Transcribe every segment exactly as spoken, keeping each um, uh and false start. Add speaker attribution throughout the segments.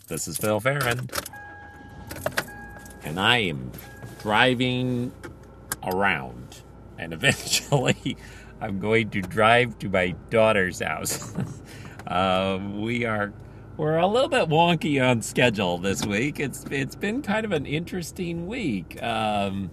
Speaker 1: This is Phil Farron, and I am driving around, and eventually I'm going to drive to my daughter's house. uh, we are we're a little bit wonky on schedule this week. It's it's been kind of an interesting week. Um,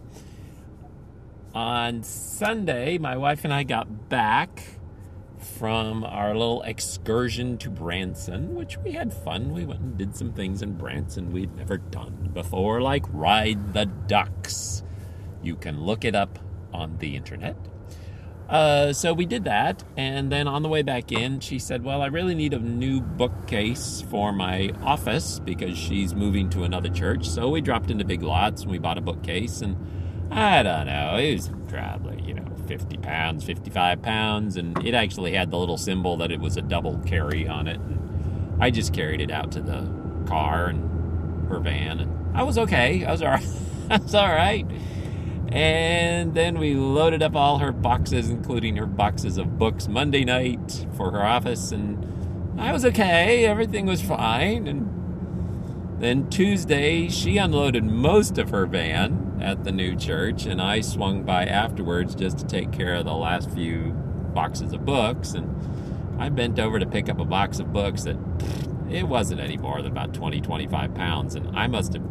Speaker 1: on Sunday, my wife and I got back from our little excursion to Branson, which we had fun. We went and did some things in Branson we'd never done before, like ride the ducks. You can look it up on the internet. Uh, so we did that, and then on the way back in, she said, well, I really need a new bookcase for my office because she's moving to another church. So we dropped into Big Lots and we bought a bookcase, and I don't know, it was probably, you know, fifty pounds, fifty-five pounds, and it actually had the little symbol that it was a double carry on it. And I just carried it out to the car and her van, and I was okay. I was all right. I was all right. And then we loaded up all her boxes, including her boxes of books, Monday night for her office, and I was okay. Everything was fine. And then Tuesday, she unloaded most of her van at the new church, and I swung by afterwards just to take care of the last few boxes of books. And I bent over to pick up a box of books that pff, it wasn't any more than about twenty, twenty-five pounds, and I must have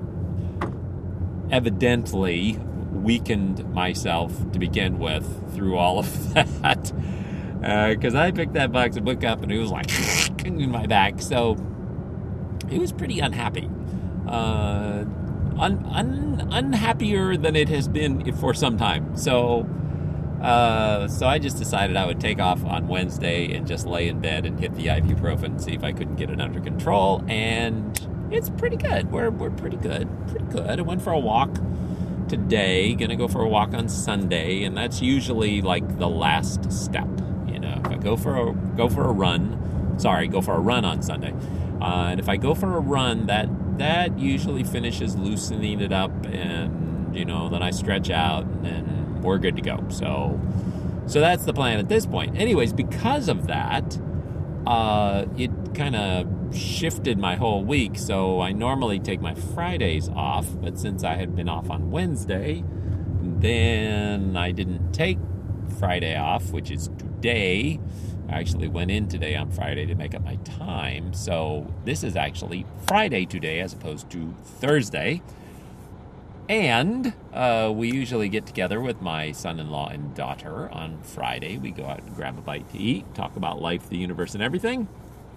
Speaker 1: evidently weakened myself to begin with through all of that, because uh, I picked that box of book up and it was like in my back, so it was pretty unhappy. Uh, un, un, unhappier than it has been for some time. So, uh, so I just decided I would take off on Wednesday and just lay in bed and hit the ibuprofen and see if I couldn't get it under control. And it's pretty good. We're we're pretty good, pretty good. I went for a walk today. Gonna go for a walk on Sunday, and that's usually like the last step. You know, if I go for a go for a run, sorry, go for a run on Sunday. Uh, and if I go for a run, that that usually finishes loosening it up, and you know, then I stretch out, and then we're good to go. So, so that's the plan at this point. Anyways, because of that, uh, it kind of shifted my whole week. So I normally take my Fridays off, but since I had been off on Wednesday, then I didn't take Friday off, which is today. I actually went in today on Friday to make up my time. So this is actually Friday today as opposed to Thursday. And uh, we usually get together with my son-in-law and daughter on Friday. We go out and grab a bite to eat, talk about life, the universe, and everything.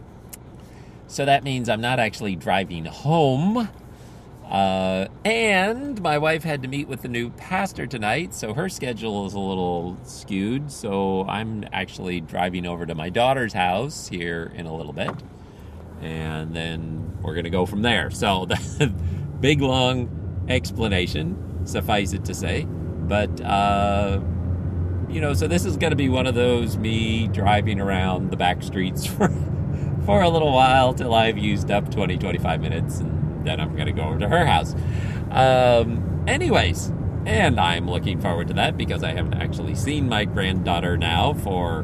Speaker 1: So that means I'm not actually driving home. Uh, and my wife had to meet with the new pastor tonight, so her schedule is a little skewed. So I'm actually driving over to my daughter's house here in a little bit. And then we're going to go from there. So the big, long explanation, suffice it to say. But, uh, you know, so this is going to be one of those me driving around the back streets for, for a little while till I've used up twenty, twenty-five minutes, and then I'm going to go over to her house. Um, anyways, and I'm looking forward to that because I haven't actually seen my granddaughter now for,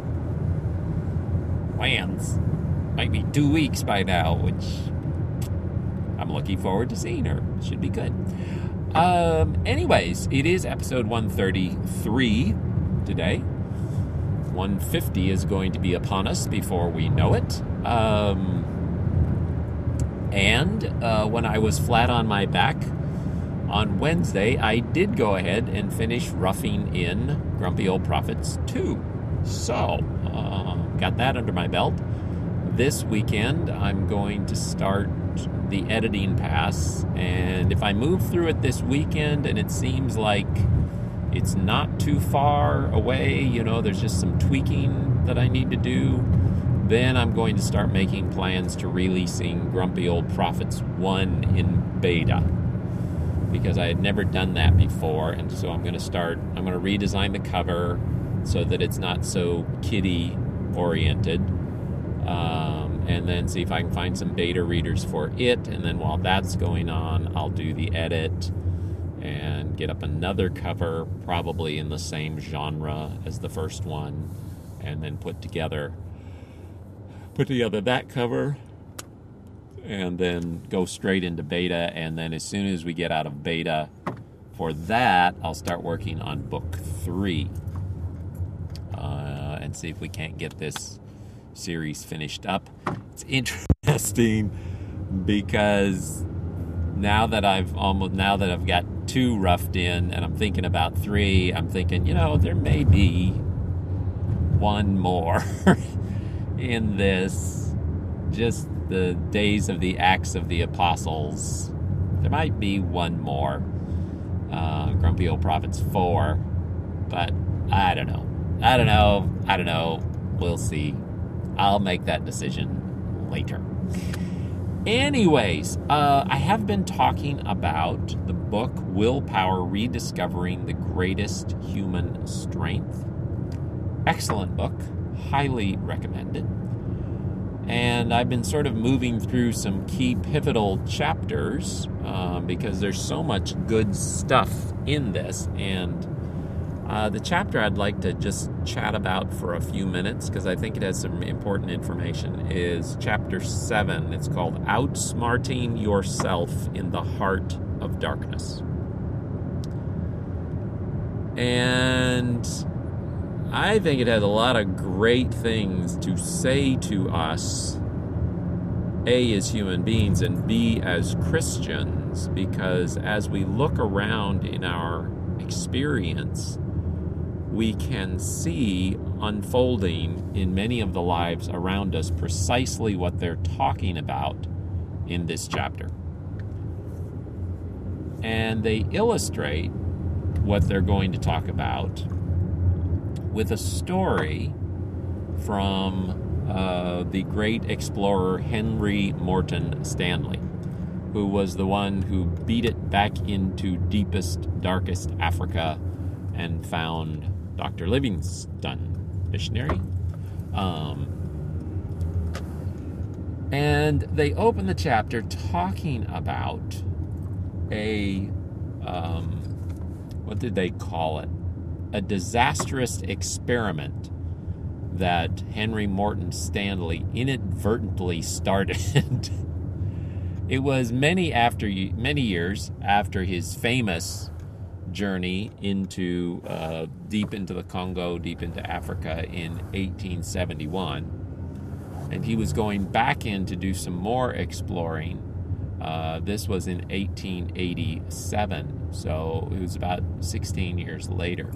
Speaker 1: plans, might be two weeks by now, which I'm looking forward to seeing her. Should be good. Um, anyways, it is episode one thirty-three today. one fifty is going to be upon us before we know it. Um... And uh, when I was flat on my back on Wednesday, I did go ahead and finish roughing in Grumpy Old Prophets two. So, uh, got that under my belt. This weekend, I'm going to start the editing pass. And if I move through it this weekend and it seems like it's not too far away, you know, there's just some tweaking that I need to do, then I'm going to start making plans to releasing Grumpy Old Prophets one in beta, because I had never done that before, and so I'm going to start, I'm going to redesign the cover so that it's not so kiddie-oriented, um, and then see if I can find some beta readers for it, and then while that's going on, I'll do the edit and get up another cover, probably in the same genre as the first one, and then put together put together that cover and then go straight into beta. And then as soon as we get out of beta for that, I'll start working on book three uh, and see if we can't get this series finished up. It's interesting because now that I've almost now that I've got two roughed in and I'm thinking about three, I'm thinking, you know, there may be one more in this, just the days of the Acts of the Apostles. There might be one more, uh, Grumpy Old Prophets four, but I don't know. I don't know. I don't know. We'll see. I'll make that decision later. Anyways, uh, I have been talking about the book Willpower: Rediscovering the Greatest Human Strength. Excellent book. Highly recommended. And I've been sort of moving through some key pivotal chapters uh, because there's so much good stuff in this. And uh, the chapter I'd like to just chat about for a few minutes, because I think it has some important information, is chapter seven. It's called Outsmarting Yourself in the Heart of Darkness. And I think it has a lot of great things to say to us, A, as human beings, and B, as Christians, because as we look around in our experience, we can see unfolding in many of the lives around us precisely what they're talking about in this chapter. And they illustrate what they're going to talk about with a story from uh, the great explorer Henry Morton Stanley, who was the one who beat it back into deepest, darkest Africa and found Doctor Livingstone, missionary. Um, and they open the chapter talking about a, um, what did they call it? A disastrous experiment that Henry Morton Stanley inadvertently started. It was many after many years after his famous journey into uh, deep into the Congo, deep into Africa in eighteen seventy-one, and he was going back in to do some more exploring. Uh, this was in eighteen eighty-seven, so it was about sixteen years later.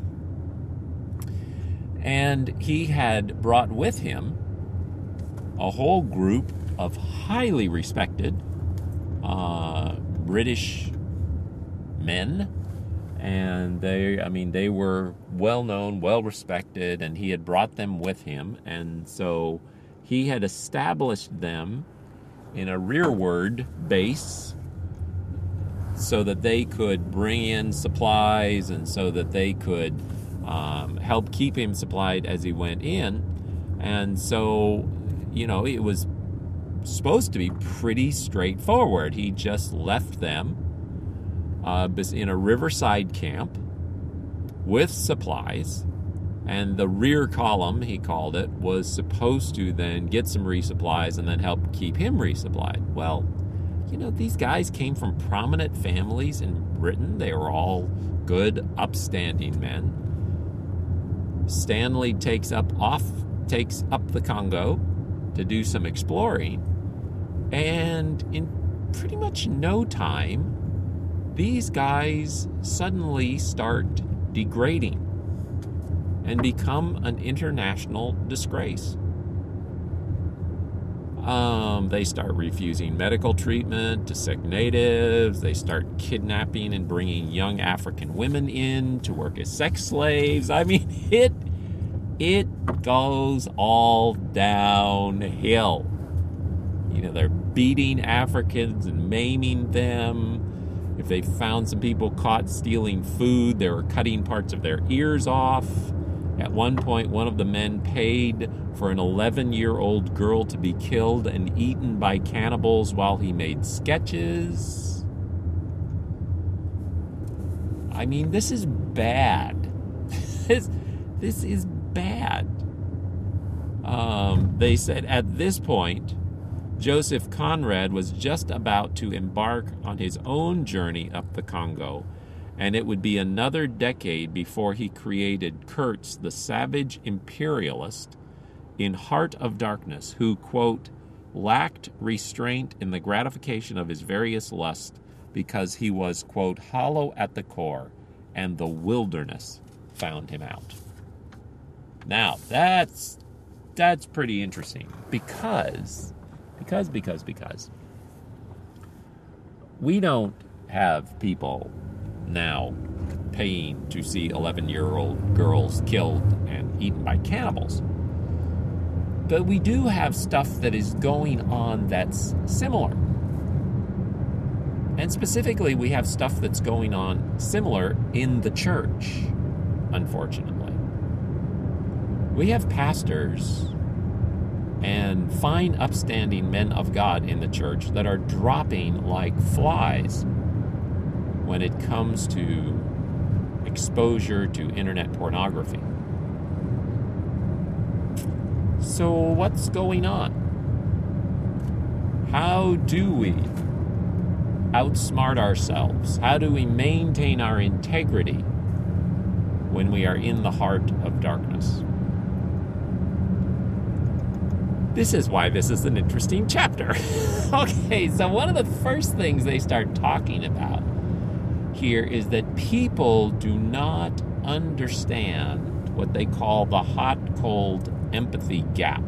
Speaker 1: And he had brought with him a whole group of highly respected uh, British men. And they, I mean, they were well-known, well-respected, and he had brought them with him. And so he had established them in a rearward base so that they could bring in supplies and so that they could um, help keep him supplied as he went in. And so, you know, it was supposed to be pretty straightforward. He just left them Uh, in a riverside camp with supplies, and the rear column, he called it, was supposed to then get some resupplies and then help keep him resupplied. Well, you know, these guys came from prominent families in Britain. They were all good, upstanding men. Stanley takes up off, takes up the Congo to do some exploring, and in pretty much no time, these guys suddenly start degrading and become an international disgrace. Um, they start refusing medical treatment to sick natives. They start kidnapping and bringing young African women in to work as sex slaves. I mean, it it goes all downhill. You know, they're beating Africans and maiming them. If they found some people caught stealing food, they were cutting parts of their ears off. At one point, one of the men paid for an eleven-year-old girl to be killed and eaten by cannibals while he made sketches. I mean, this is bad. this, this is bad. Um, they said at this point, Joseph Conrad was just about to embark on his own journey up the Congo, and it would be another decade before he created Kurtz, the savage imperialist in Heart of Darkness, who, quote, lacked restraint in the gratification of his various lusts because he was, quote, hollow at the core, and the wilderness found him out. Now, that's that's pretty interesting because, because, because, because we don't have people now paying to see eleven-year-old girls killed and eaten by cannibals. But we do have stuff that is going on that's similar. And specifically, we have stuff that's going on similar in the church, unfortunately. We have pastors and fine, upstanding men of God in the church that are dropping like flies when it comes to exposure to internet pornography. So what's going on? How do we outsmart ourselves? How do we maintain our integrity when we are in the heart of darkness? This is why this is an interesting chapter. Okay, so one of the first things they start talking about here is that people do not understand what they call the hot-cold empathy gap.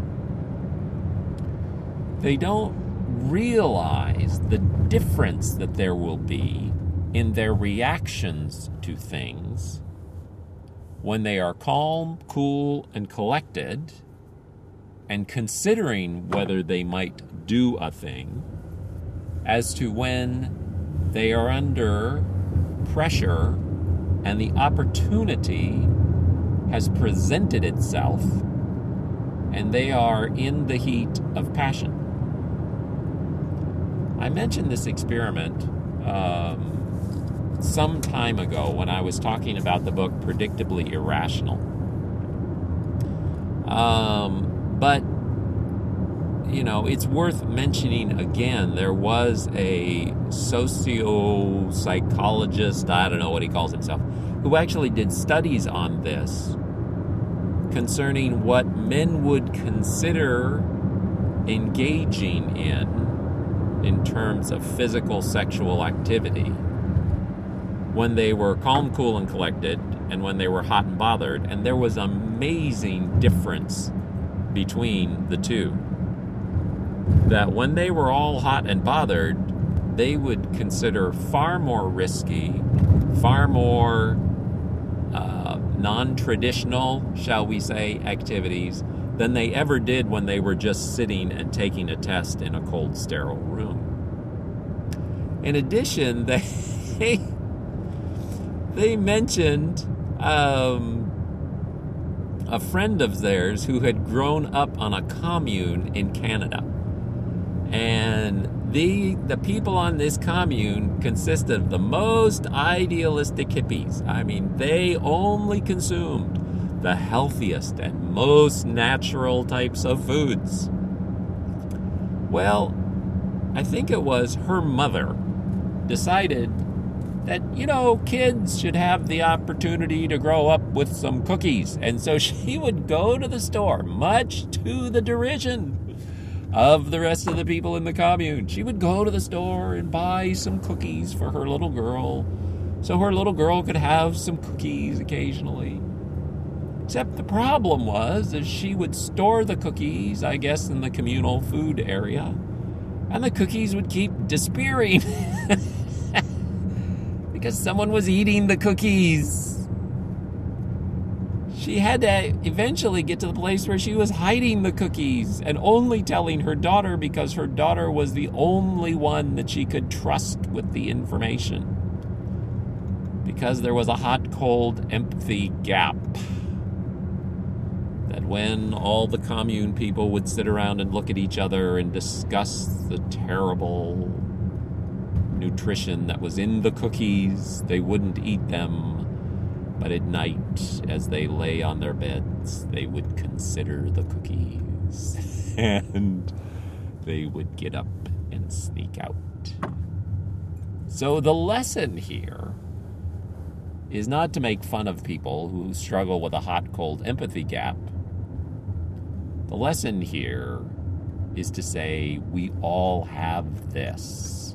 Speaker 1: They don't realize the difference that there will be in their reactions to things when they are calm, cool, and collected and considering whether they might do a thing, as to when they are under pressure and the opportunity has presented itself and they are in the heat of passion. I mentioned this experiment um, some time ago when I was talking about the book Predictably Irrational. Um, but, you know, it's worth mentioning again, there was a socio-psychologist, I don't know what he calls himself, who actually did studies on this concerning what men would consider engaging in in terms of physical sexual activity when they were calm, cool, and collected, and when they were hot and bothered. And there was an amazing difference between the two. That when they were all hot and bothered, they would consider far more risky, far more uh, non-traditional, shall we say, activities than they ever did when they were just sitting and taking a test in a cold, sterile room. In addition, they they mentioned um, a friend of theirs who had grown up on a commune in Canada. And the the people on this commune consisted of the most idealistic hippies. I mean, they only consumed the healthiest and most natural types of foods. Well, I think it was her mother decided that, you know, kids should have the opportunity to grow up with some cookies. And so she would go to the store, much to the derision of the rest of the people in the commune. She would go to the store and buy some cookies for her little girl, so her little girl could have some cookies occasionally. Except the problem was that she would store the cookies, I guess, in the communal food area, and the cookies would keep disappearing because someone was eating the cookies. She had to eventually get to the place where she was hiding the cookies and only telling her daughter because her daughter was the only one that she could trust with the information. Because there was a hot-cold empathy gap. That when all the commune people would sit around and look at each other and discuss the terrible nutrition that was in the cookies, they wouldn't eat them. But at night, as they lay on their beds, they would consider the cookies. And they would get up and sneak out. So the lesson here is not to make fun of people who struggle with a hot-cold empathy gap. The lesson here is to say we all have this,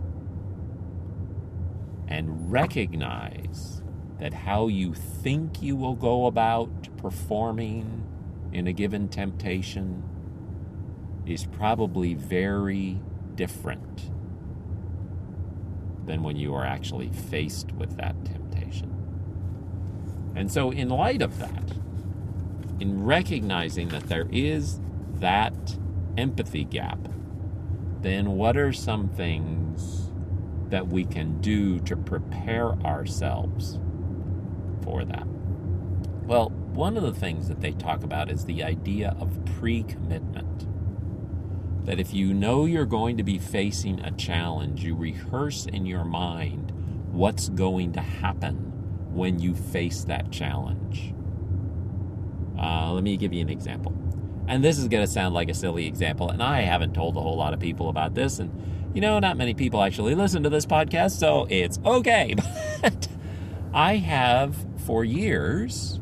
Speaker 1: and recognize that how you think you will go about performing in a given temptation is probably very different than when you are actually faced with that temptation. And so in light of that, in recognizing that there is that empathy gap, then what are some things that we can do to prepare ourselves for that? Well, one of the things that they talk about is the idea of pre-commitment. That if you know you're going to be facing a challenge, you rehearse in your mind what's going to happen when you face that challenge. Uh, let me give you an example. And this is going to sound like a silly example, and I haven't told a whole lot of people about this, and, you know, not many people actually listen to this podcast, so it's okay. But I have, for years,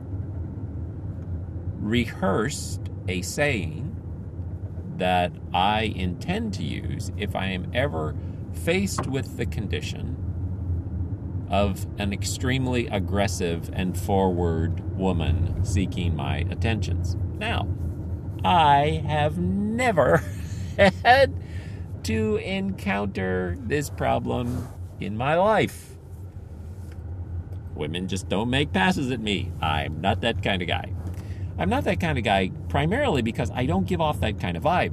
Speaker 1: rehearsed a saying that I intend to use if I am ever faced with the condition of an extremely aggressive and forward woman seeking my attentions. Now, I have never had to encounter this problem in my life. Women just don't make passes at me. I'm not that kind of guy. I'm not that kind of guy primarily because I don't give off that kind of vibe.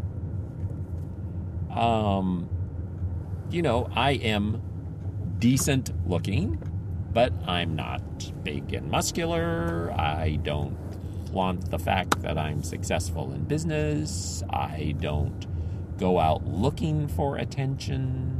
Speaker 1: Um, you know, I am decent looking, but I'm not big and muscular. I don't flaunt the fact that I'm successful in business. I don't go out looking for attention.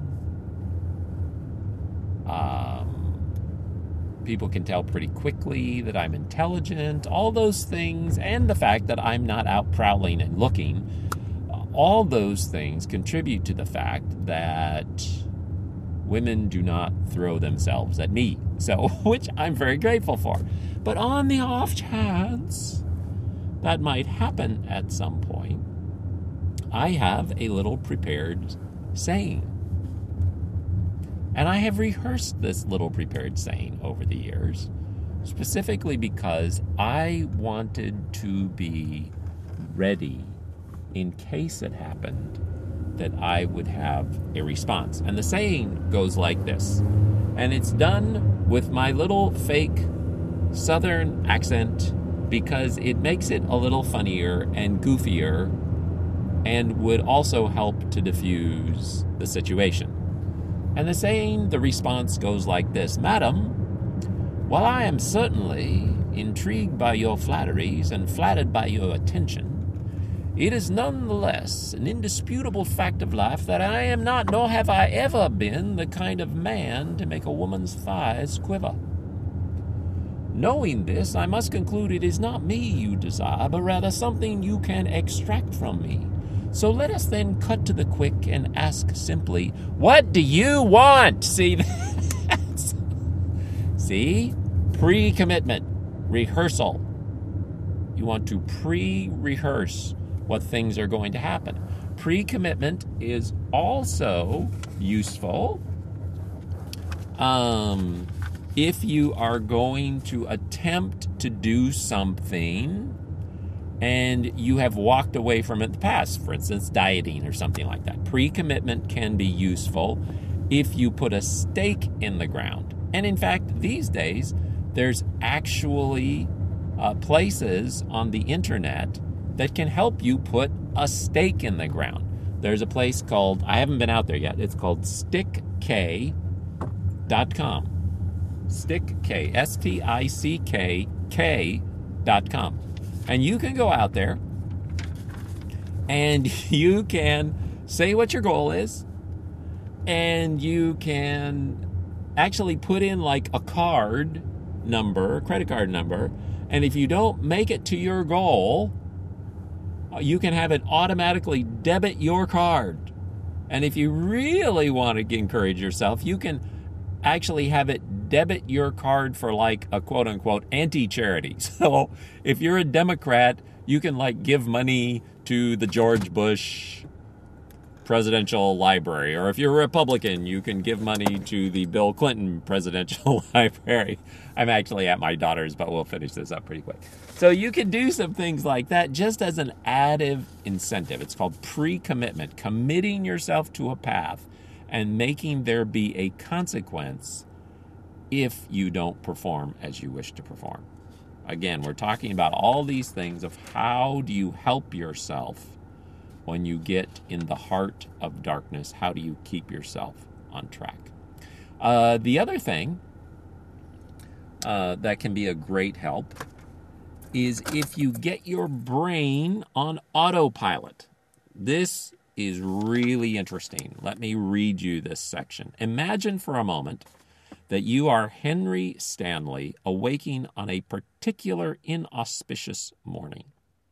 Speaker 1: Um... People can tell pretty quickly that I'm intelligent, all those things, and the fact that I'm not out prowling and looking, all those things contribute to the fact that women do not throw themselves at me, so which I'm very grateful for. But on the off chance that might happen at some point, I have a little prepared saying. And I have rehearsed this little prepared saying over the years, specifically because I wanted to be ready in case it happened that I would have a response. And the saying goes like this, and it's done with my little fake Southern accent because it makes it a little funnier and goofier and would also help to diffuse the situation. And the saying, the response goes like this: Madam, while I am certainly intrigued by your flatteries and flattered by your attention, it is nonetheless an indisputable fact of life that I am not, nor have I ever been, the kind of man to make a woman's thighs quiver. Knowing this, I must conclude it is not me you desire, but rather something you can extract from me. So let us then cut to the quick and ask simply, what do you want? See, that's, see, pre-commitment, rehearsal. You want to pre-rehearse what things are going to happen. Pre-commitment is also useful um, if you are going to attempt to do something and you have walked away from it in the past, for instance, dieting or something like that. Pre-commitment can be useful if you put a stake in the ground. And in fact, these days, there's actually uh, places on the internet that can help you put a stake in the ground. There's a place called, I haven't been out there yet, it's called stick k dot com. StickK, S T I C K, K dot com. And you can go out there and you can say what your goal is, and you can actually put in like a card number, credit card number, and if you don't make it to your goal, You can have it automatically debit your card. And if you really want to encourage yourself, you can actually have it debit your card for like a quote-unquote anti-charity. So if you're a Democrat, you can like give money to the George Bush Presidential Library. Or if you're a Republican, you can give money to the Bill Clinton Presidential Library. I'm actually at my daughter's, but we'll finish this up pretty quick. So you can do some things like that just as an additive incentive. It's called pre-commitment, committing yourself to a path and making there be a consequence if you don't perform as you wish to perform. Again, we're talking about all these things of how do you help yourself when you get in the heart of darkness. How do you keep yourself on track? Uh, the other thing uh, that can be a great help is if you get your brain on autopilot. This is really interesting. Let me read you this section. Imagine for a moment that you are Henry Stanley awaking on a particular inauspicious morning.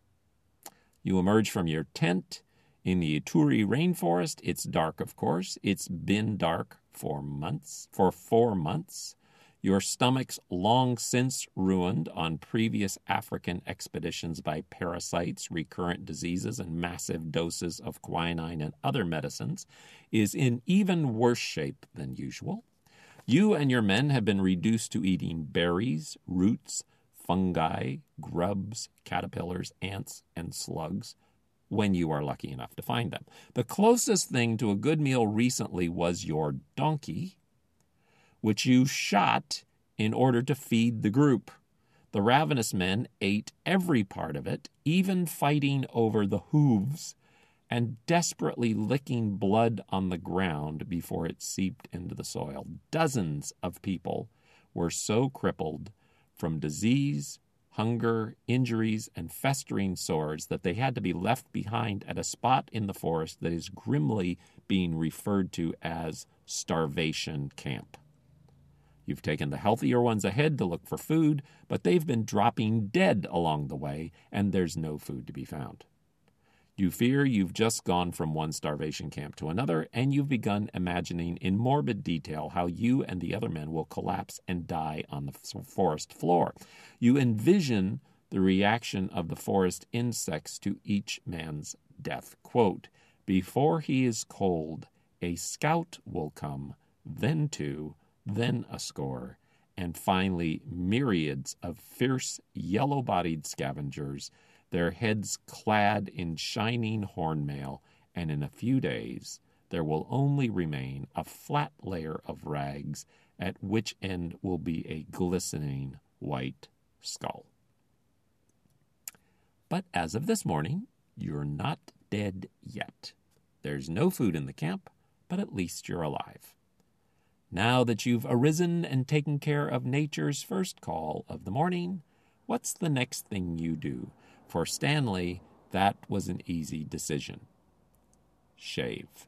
Speaker 1: You emerge from your tent in the Ituri rainforest. It's dark, of course. It's been dark for months, for four months. Your stomach's long since ruined on previous African expeditions by parasites, recurrent diseases, and massive doses of quinine and other medicines, is in even worse shape than usual. You and your men have been reduced to eating berries, roots, fungi, grubs, caterpillars, ants, and slugs, when you are lucky enough to find them. The closest thing to a good meal recently was your donkey, which you shot in order to feed the group. The ravenous men ate every part of it, even fighting over the hooves and desperately licking blood on the ground before it seeped into the soil. Dozens of people were so crippled from disease, hunger, injuries, and festering sores that they had to be left behind at a spot in the forest that is grimly being referred to as starvation camp. You've taken the healthier ones ahead to look for food, but they've been dropping dead along the way, and there's no food to be found. You fear you've just gone from one starvation camp to another, and you've begun imagining in morbid detail how you and the other men will collapse and die on the forest floor. You envision the reaction of the forest insects to each man's death. Quote, "Before he is cold, a scout will come, then two, then a score, and finally myriads of fierce yellow-bodied scavengers, their heads clad in shining hornmail, and in a few days there will only remain a flat layer of rags at which end will be a glistening white skull." But as of this morning, you're not dead yet. There's no food in the camp, but at least you're alive. Now that you've arisen and taken care of nature's first call of the morning, what's the next thing you do? For Stanley, that was an easy decision. Shave.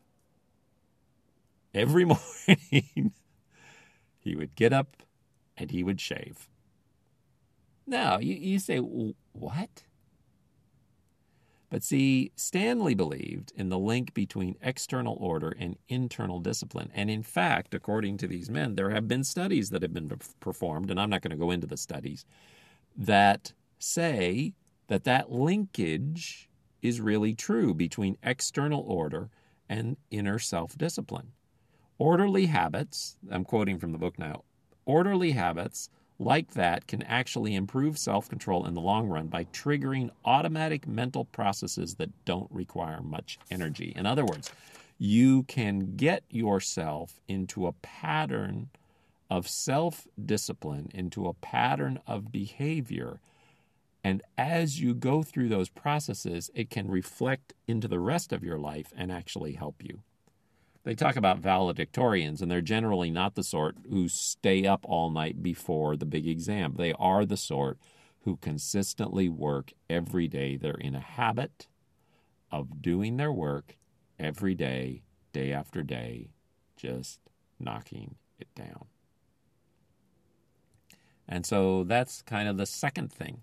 Speaker 1: Every morning, he would get up and he would shave. Now, you, you say, what? But see, Stanley believed in the link between external order and internal discipline. And in fact, according to these men, there have been studies that have been performed, and I'm not going to go into the studies, that say that that linkage is really true between external order and inner self-discipline. Orderly habits, I'm quoting from the book now, orderly habits like that can actually improve self-control in the long run by triggering automatic mental processes that don't require much energy. In other words, you can get yourself into a pattern of self-discipline, into a pattern of behavior. And as you go through those processes, it can reflect into the rest of your life and actually help you. They talk about valedictorians, and they're generally not the sort who stay up all night before the big exam. They are the sort who consistently work every day. They're in a habit of doing their work every day, day after day, just knocking it down. And so that's kind of the second thing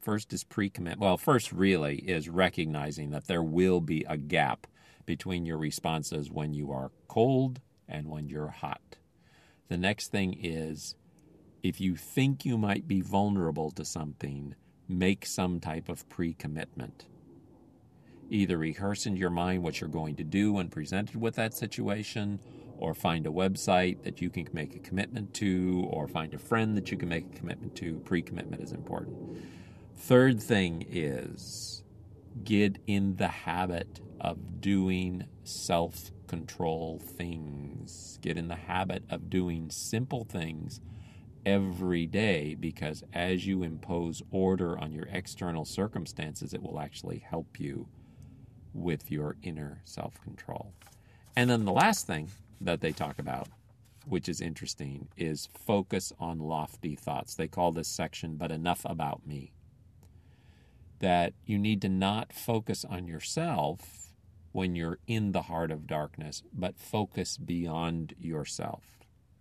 Speaker 1: First is pre-commit. Well, first really is recognizing that there will be a gap between your responses when you are cold and when you're hot. The next thing is, if you think you might be vulnerable to something, make some type of pre-commitment. Either rehearse in your mind what you're going to do when presented with that situation, or find a website that you can make a commitment to, or find a friend that you can make a commitment to. Pre-commitment is important. Third thing is, get in the habit of doing self-control things. Get in the habit of doing simple things every day, because as you impose order on your external circumstances, it will actually help you with your inner self-control. And then the last thing that they talk about, which is interesting, is focus on lofty thoughts. They call this section, "But Enough About Me." That you need to not focus on yourself when you're in the heart of darkness, but focus beyond yourself.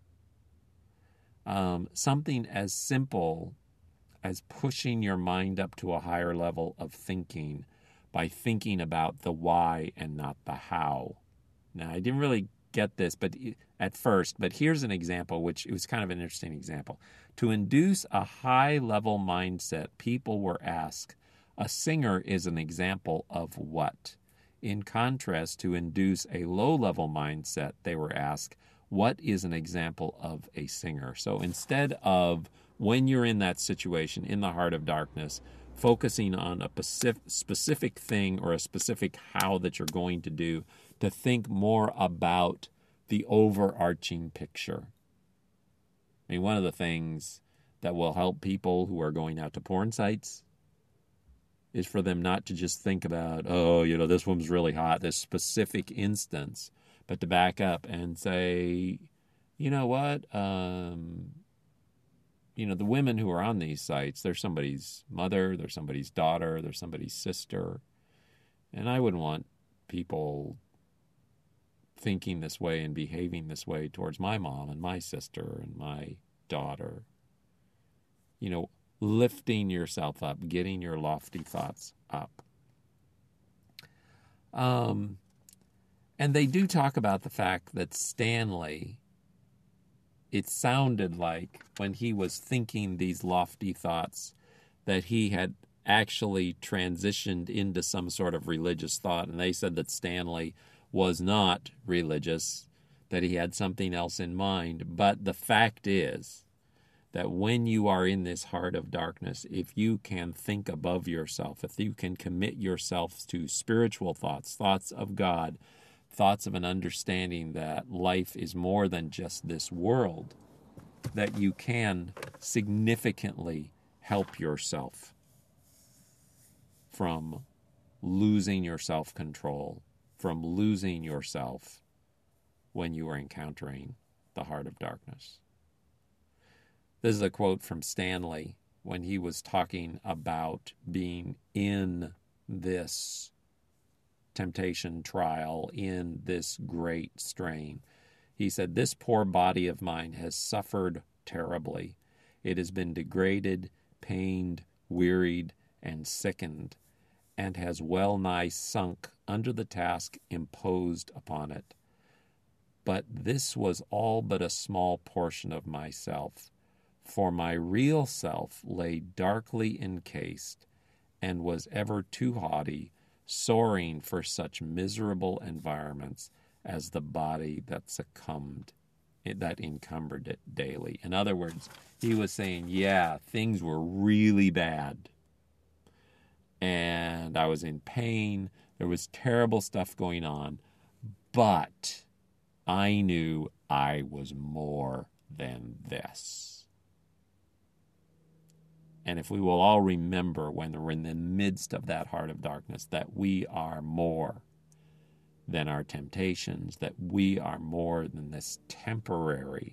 Speaker 1: Um, something as simple as pushing your mind up to a higher level of thinking by thinking about the why and not the how. Now, I didn't really get this but at first, but here's an example, which it was kind of an interesting example. To induce a high-level mindset, people were asked, a singer is an example of what? In contrast, to induce a low-level mindset, they were asked, what is an example of a singer? So instead of, when you're in that situation, in the heart of darkness, focusing on a specific thing or a specific how that you're going to do, to think more about the overarching picture. I mean, one of the things that will help people who are going out to porn sites is for them not to just think about, oh, you know, this woman's really hot, this specific instance, but to back up and say, you know what, um, you know, the women who are on these sites, they're somebody's mother, they're somebody's daughter, they're somebody's sister. And I wouldn't want people thinking this way and behaving this way towards my mom and my sister and my daughter. You know, lifting yourself up, getting your lofty thoughts up. Um, and they do talk about the fact that Stanley, it sounded like when he was thinking these lofty thoughts that he had actually transitioned into some sort of religious thought. And they said that Stanley was not religious, that he had something else in mind. But the fact is that when you are in this heart of darkness, if you can think above yourself, if you can commit yourself to spiritual thoughts, thoughts of God, thoughts of an understanding that life is more than just this world, that you can significantly help yourself from losing your self-control, from losing yourself when you are encountering the heart of darkness. This is a quote from Stanley when he was talking about being in this temptation trial, in this great strain. He said, "This poor body of mine has suffered terribly. It has been degraded, pained, wearied, and sickened, and has well nigh sunk under the task imposed upon it. But this was all but a small portion of myself, for my real self lay darkly encased, and was ever too haughty, soaring for such miserable environments as the body that succumbed, that encumbered it daily." In other words, he was saying, yeah, things were really bad. And I was in pain. There was terrible stuff going on. But I knew I was more than this. And if we will all remember when we're in the midst of that heart of darkness, that we are more than our temptations, that we are more than this temporary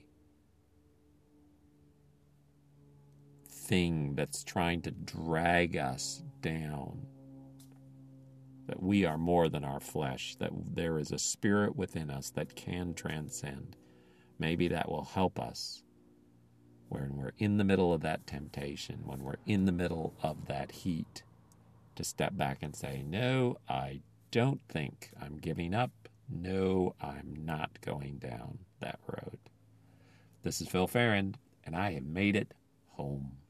Speaker 1: thing that's trying to drag us down, that we are more than our flesh, that there is a spirit within us that can transcend. Maybe that will help us when we're in the middle of that temptation, when we're in the middle of that heat, to step back and say, no, I don't think I'm giving up. No, I'm not going down that road. This is Phil Farrand, and I have made it home.